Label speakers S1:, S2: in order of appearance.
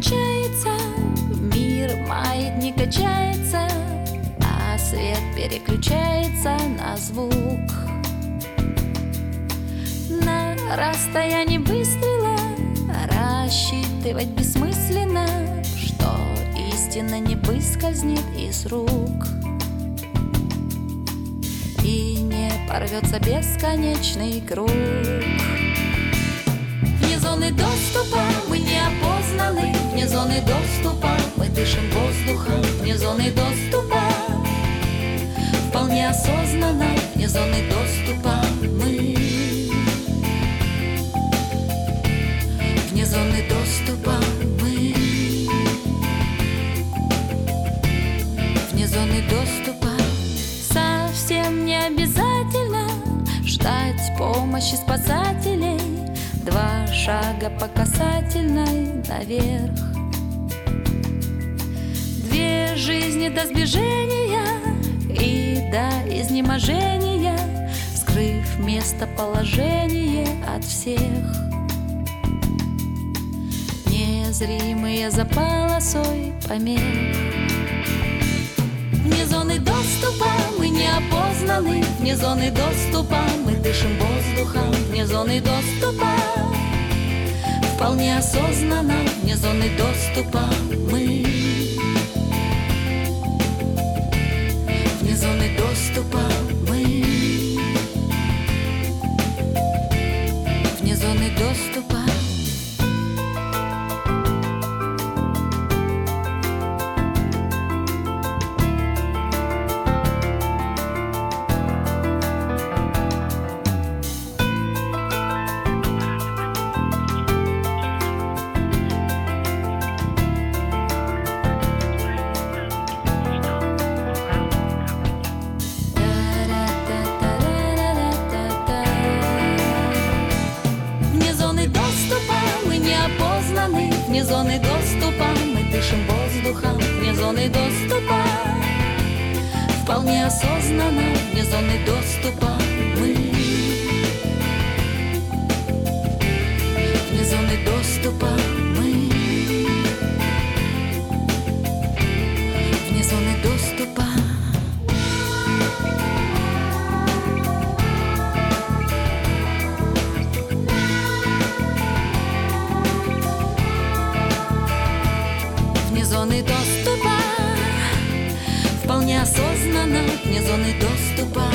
S1: кончается, мир маятник качается, а свет переключается на звук. На расстоянии выстрела рассчитывать бессмысленно, что истина не выскользнет из рук и не порвется бесконечный круг. Вне зоны доступа мы неопознаны, вне зоны доступа мы дышим воздухом, вне зоны доступа вполне осознанно, вне зоны доступа мы. Вне зоны доступа мы. Вне зоны доступа. Совсем не обязательно ждать помощи спасателей. 2 шага по касательной наверх. 2 жизни до сближения и до изнеможения, скрыв местоположение от всех. Незримые за полосой помех. Вне зоны доступа мы неопознаны, вне зоны доступа мы дышим воздухом, вне зоны доступа вполне осознанно, вне зоны доступа мы. Вне зоны доступа мы. Вне зоны доступа. Вне зоны доступа мы дышим воздухом, вне зоны доступа вполне осознанно, вне зоны доступа мы. Вне зоны доступа мы. Вне зоны доступа. Вне зоны доступа вполне осознанно, вне зоны доступа.